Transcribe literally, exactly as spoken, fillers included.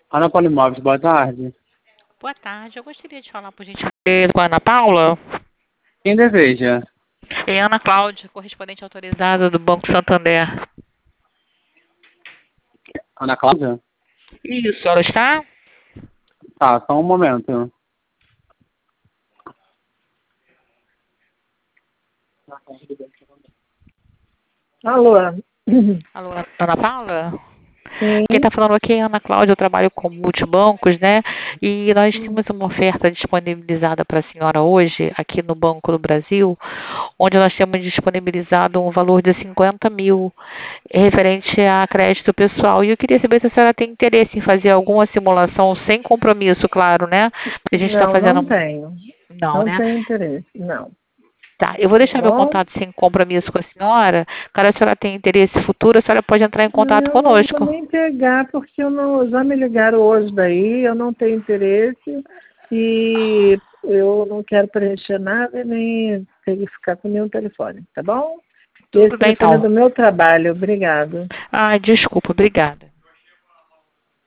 Ana Paula Imóveis, boa tarde. Boa tarde, eu gostaria de falar, por gentileza, com a Ana Paula. Quem deseja? É Ana Cláudia, correspondente autorizada do Banco Santander. Ana Cláudia? Isso, ela está? Tá, só um momento. Alô? Alô, Ana Paula? Sim. Quem está falando aqui é a Ana Cláudia, eu trabalho com multibancos, né? E nós temos uma oferta disponibilizada para a senhora hoje, aqui no Banco do Brasil, onde nós temos disponibilizado um valor de cinquenta mil, referente a crédito pessoal. E eu queria saber se a senhora tem interesse em fazer alguma simulação sem compromisso, claro, né? Porque a gente está Não, fazendo... não tenho. Não, Não né? tenho interesse, não. Tá, eu vou deixar Tá meu bom? contato sem compromisso com a senhora. Caso a senhora tenha interesse futuro, a senhora pode entrar em contato Eu não vou conosco. nem pegar, porque eu não, já me ligaram hoje daí, eu não tenho interesse e eu não quero preencher nada nem verificar com nenhum telefone, tá bom? Tudo Esse bem, telefone é então. do meu trabalho, obrigado. Ai, desculpa, obrigada.